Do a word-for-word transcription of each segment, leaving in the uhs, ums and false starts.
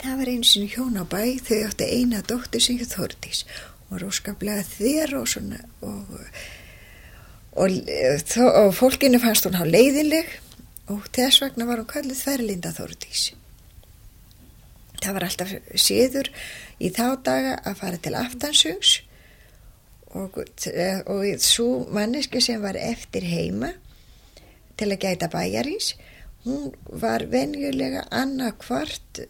Það var einu sinni hjón á bæ, þau átti eina dóttur sem hét Þórdís og var óskaplega þver og svona og, og, og, og fólkinu fannst hún há leiðinleg og þess vegna var hún kallið Þverlinda Þórdís. Það var alltaf siður í þá daga að fara til aftansöngs og, og svo manneski sem var eftir heima til að gæta bæjarins, hún var venjulega annað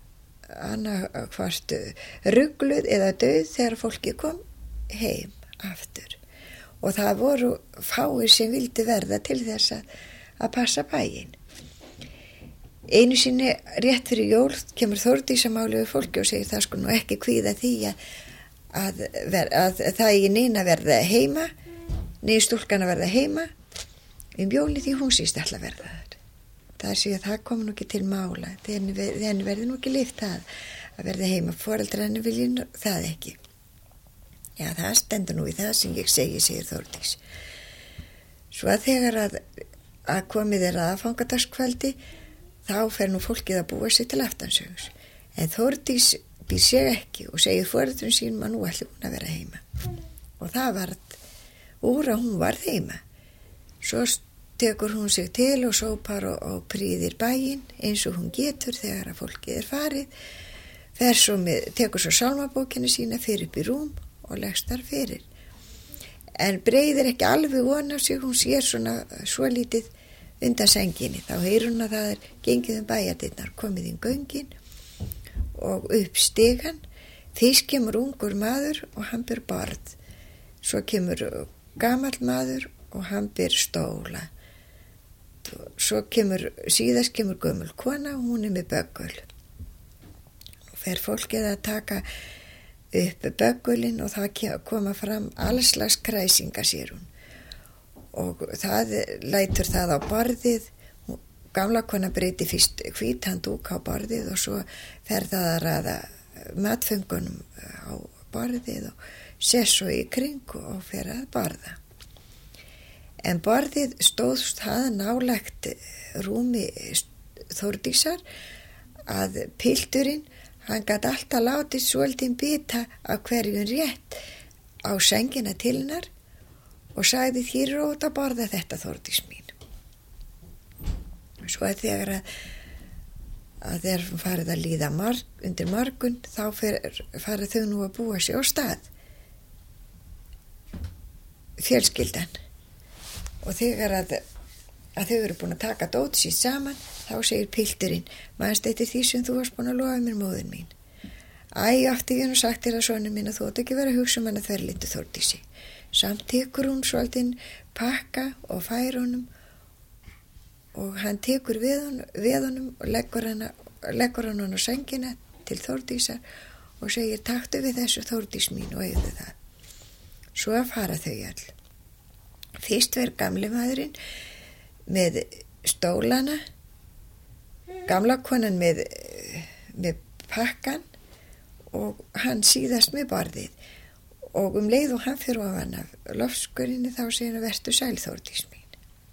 hvort rugluð eða dauð þegar fólki kom heim aftur. Og það voru fáir sem vildi verða til þess að, að passa bæinn. Einu sinni rétt fyrir jól kemur Þórdís að máli við fólki og segir það sko nú ekki kvíða því að, að, ver, að það er neina verða heima, neina stúlkan að verða heima um jóli því hún síst ætla að verða þar. Það sé að það kom nú ekki til mála, þenni verði nú ekki lyft það að verða heima, foreldrar henni vilji það ekki. Já, það stendur nú í það sem ég segi, segir Þórdís. Svo að þegar að, að komið er að aðfangadagskvöldi, þá fer nú fólkið að búa sig til aftansöngs. En Þórdís býr sig ekki og segir foreldrum sínum að nú ætli hún að vera heima. Og það varð úr að hún varð heima. Svo tekur hún sig til og sópar og, og prýðir bæinn eins og hún getur þegar að fólkið er farið, fer svo með, tekur svo sálmabókina sína fyrir upp í rúm og leggst þar fyrir. En breiðir ekki alveg von af sig, hún sér svona svo lítið undan senginni. Þá heyrir hún að það er gengið um bæjardyrnar, komið inn göngin og upp stigan. Fyrst kemur ungur maður og hann ber barð. Svo kemur gamall maður og hann ber stóla. Svo kemur, síðast kemur gömul kona og hún er með böggul. Og fer fólkið að taka upp böggulinn og það koma fram allslags kræsingar, sér hún. Og það lætur það á borðið. Gamla kona breyti fyrst hvítan dúk á borðið og svo fer það að raða matföngunum á borðið og sér svo í kring og fer að borða. En borðið stóð það nálægt rúmi Þórdísar að pilturinn, hann gat alltaf látið svolítið bita af hverjum rétt á sengina til hennar og sagði þér er ótt að borða þetta Þórdís mín. Svo að þegar að, að þeir farið að líða marg, undir morgun þá farið þau nú að búa sig á stað. Fjölskyldan. Og þegar að, að þau eru búin að taka dót sítt saman, þá segir pilturinn, manst eftir því sem þú varst búin að lofa mér móðin mín. Æ, átti ég nú sagt þér að sonur mín að þú átt ekki vera að hugsa um hann að Þverlindu Þórdísi. Samt tekur hún svolítinn pakka og fær honum og hann tekur við, hon, við honum og leggur hann, leggur hann á sengina til Þórdísar og segir taktu við þessu Þórdís mín og eigðu það. Svo að fara þau all. Fyrst verð gamli maðurinn með stólana, gamla konan með, með pakkan og hann síðast með borðið. Og um leið og hann fyrir ofan af loftskurinni þá segir hann vertu sæl Þórdís mín.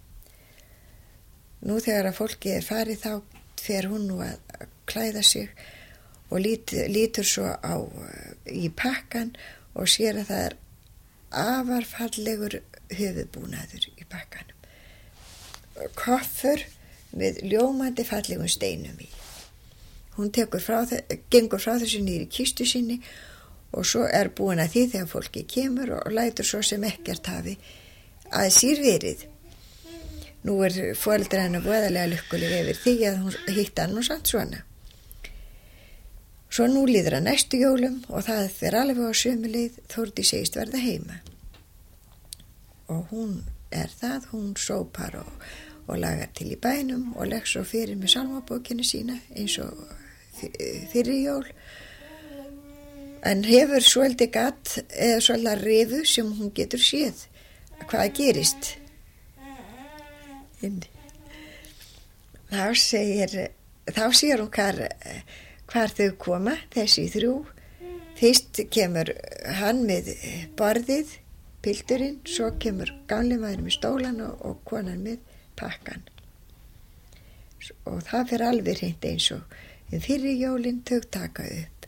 Nú þegar að fólki er farið þá fer hún nú að klæða sig og lít, lítur svo á í pakkan og sér að það er afar fallegur höfuðbúnaður í pakkanum. Koffur með ljómandi fallegum steinum í. Hún tekur frá, gengur frá þessu niður í kistu sinni og svo er búin að því þegar fólki kemur og lætur svo sem ekkert hafi að sér verið. Nú er foreldrar hennar voðalega lukkuleg yfir því að hún hitta hann og samt svona. Svo nú líður að næstu jólum og það fer alveg á sömu leið, Þórdís segist verða heima. Og hún er það, hún sópar og, og lagar til í bænum og legg svo fyrir með sálmabókinu sína eins og fyrir jól. En hefur svolítið gatt eða svolítið rifu sem hún getur séð hvað gerist. Þá segir, þá sér hún hvar, hvar þau koma, þessi þrjú. Fyrst kemur hann með borðið, pilturinn, svo kemur gamli maður með stólan og, og konan með pakkan. Og það fer alveg hreint eins og En fyrir jólin þau taka upp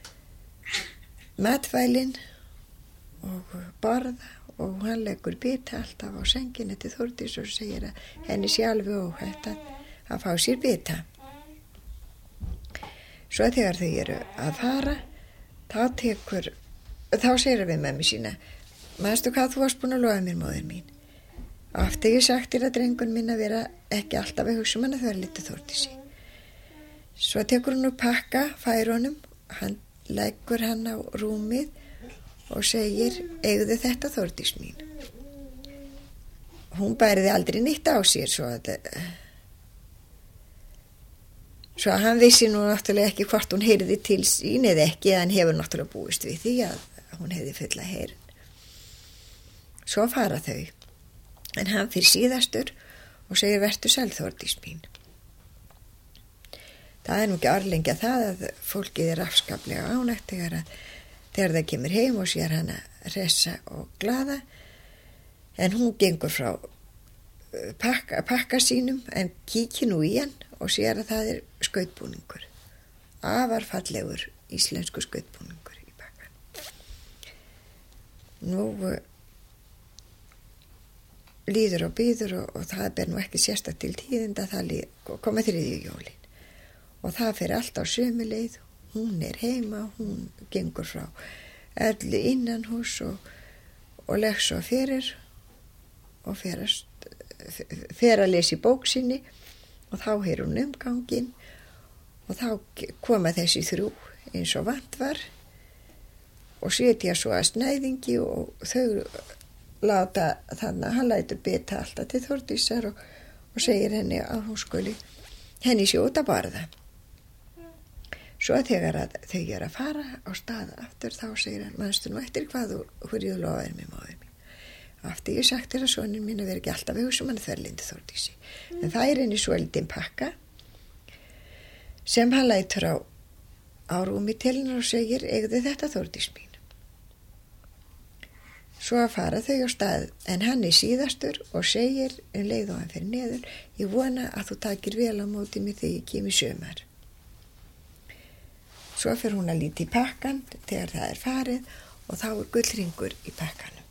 matvælin og borða og hann leggur bita alltaf á senginu til Þórdís og segir að henni sé alveg óhætt að, að fá sér bita. Svo þegar þau eru að fara, þá tekur, þá segir við mömmu sína, manstu hvað þú varst búin að lofa mér, móðir mín? Aftur ég sagt þér að drengun mín að vera ekki alltaf að hugsa um hann að það er litið Þórdísi. Svo tekur hún upp pakka, fær honum, hann leggur hann á rúmið og segir, eigðu þetta Þórdís mín. Hún bæriði aldrei nýtt á sér svo að svo að hann vissi nú náttúrulega ekki hvort hún heyrði til sín eða ekki, en hefur náttúrulega búist við því að hún hefði fulla heyrn. Svo fara þau, en hann fyrir síðastur og segir, vertu sæl Þórdís mín. Það er nú ekki arlengja það að fólkið er afskaplega ánægt þegar að þegar það kemur heim og sér hana hressa og glaða, en hún gengur frá pakka, pakka sínum en kíkir nú í hann og sér að það er skautbúningur, afar fallegur íslensku skautbúningur í pakkan. Nú líður og býður og, og það ber nú ekki sérstakt til tíðinda, það líð, koma þriðju jólin og það fer allt á sömu leið. Hún er heima, hún gengur frá öllu innan hús og, og legg svo fyrir og fer að, fer að lesa í bók sinni og þá heyr hún umganginn og þá koma þessi þrjú eins og vant var og setja svo að snæðingi og þau láta þannig að hann lætur bita alltaf til Þórdísar og, og segir henni að hún skuli henni sé út að borða. Svo þegar að þau eru að fara á stað aftur þá segir hann, manstu nú eftir hvað þú hverju þú lofaðir mér, móðir mín. Aftur ég sagt þér að soninn mín að vera ekki alltaf við hugsa um hann þverlindi Þórdísi. En það er henni svolítinn pakka sem hann lætur á, á rúmi til hennar og segir, eigðu þetta Þórdís mín. Svo að fara þau á stað en hann er síðastur og segir um leið og hann fyrir neður, ég vona að þú takir vel á móti mér þegar ég kem í sumar. Svo fyrir hún að líti í pakkan þegar það er farið og þá er gullringur í pakkanum.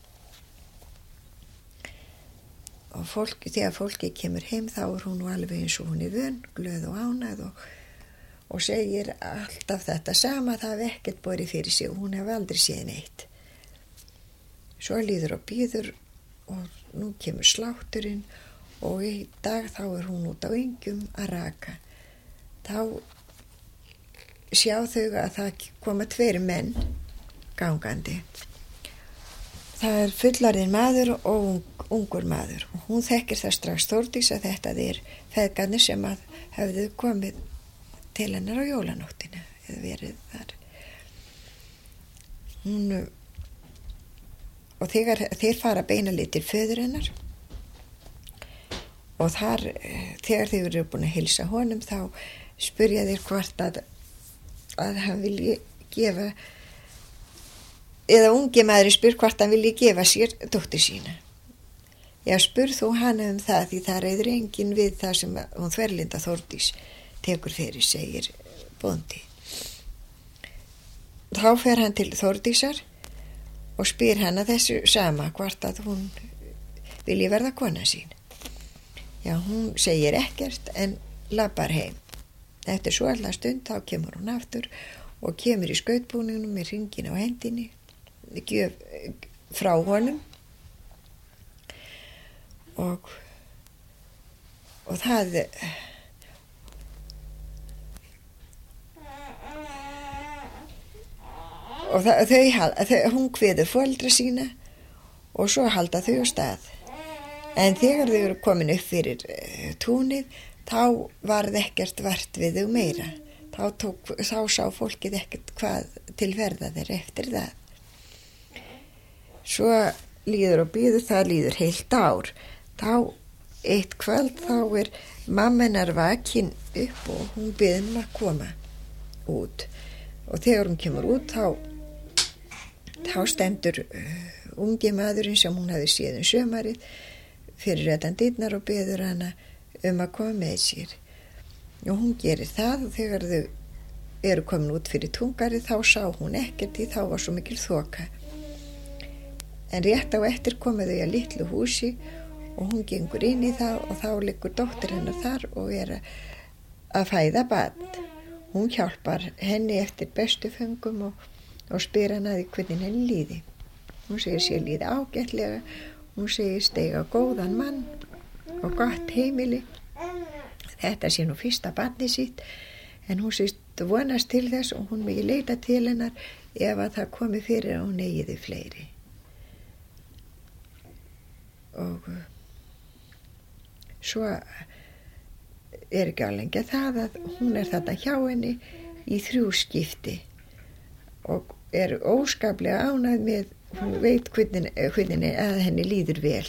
Og fólki, þegar fólki kemur heim þá er hún nú alveg eins og hún er vön, glöð og ánægð og, og segir alltaf þetta sama, það hef ekkert borið fyrir sig og hún hef aldrei séð neitt. Svo líður og býður og nú kemur slátturinn og í dag þá er hún út á engjum að raka. Þá sjá þau að það koma tveir menn gangandi. Það er fullarinn maður og ung, ungur maður og hún þekkir það strax Þórdís að þetta er feðgarnir sem að hefðu komið til hennar á jólanóttina eða verið þar. Hún, og þegar þeir fara beina litir föður hennar og þar þegar þeir eru búin að hilsa honum þá spyrja þeir hvort að að hann vilji gefa eða ungi maður spyr hvort hann vilji gefa sér dóttur sína. Já, spurð þú hana um það því það reyður enginn við það sem hún Þverlinda Þórdís tekur fyrir, segir bóndi. Þá fer hann til Þórdísar og spyr hana þessu sama hvort að hún vilji verða kona sín. Já, hún segir ekkert en labbar heim. Eftir svo allar stund þá kemur hún aftur og kemur í skautbúningnum með hringin á hendinni, gjöf frá honum og, og það og það, þau, þau, hún kveður foreldra sína og svo halda þau á stað. En þegar þau eru komin upp fyrir uh, túnið þá varð ekkert vart við þau meira. Þá, tók, þá sá fólkið ekkert hvað til verða þeir eftir það. Svo líður og býður, það líður heilt ár. Þá eitt kvöld þá er mamma hennar vakin upp og hún biður hennar að koma út. Og þegar hún kemur út þá, þá stendur uh, ungi maðurinn sem hún hafi séð um sömarið fyrir utan dyrnar og biður hana um að koma með sér. Og hún gerir það og þegar þau eru komin út fyrir Tungari þá sá hún ekkert því þá var svo mikil þoka. En rétt á eftir komu þau að litlu húsi og hún gengur inn í það og þá liggur dóttir hennar þar og er að fæða barn. Hún hjálpar henni eftir bestu föngum og, og spyr hana því hvernig henni líði. Hún segir sér líði ágætlega, hún segir steiga góðan mann og gott heimili. Þetta sé nú fyrsta barni sitt, en hún segist vonast til þess og hún megi leita til hennar ef að það komi fyrir að hún eigi þau fleiri. Og svo er ekki álengja það að hún er þarna hjá henni í þrjú skipti og er óskaplega ánægð með, hún veit hvernig, hvernig að henni líður vel.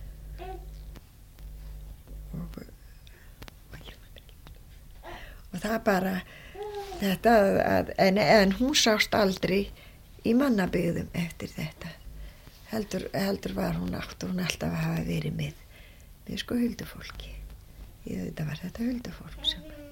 Og, og það bara þetta að, en, en hún sást aldrei í mannabyggðum eftir þetta. Heldur, heldur var hún átt og hún alltaf að hafa verið með, með sko huldufólki. Ég veit að var þetta huldufólk sem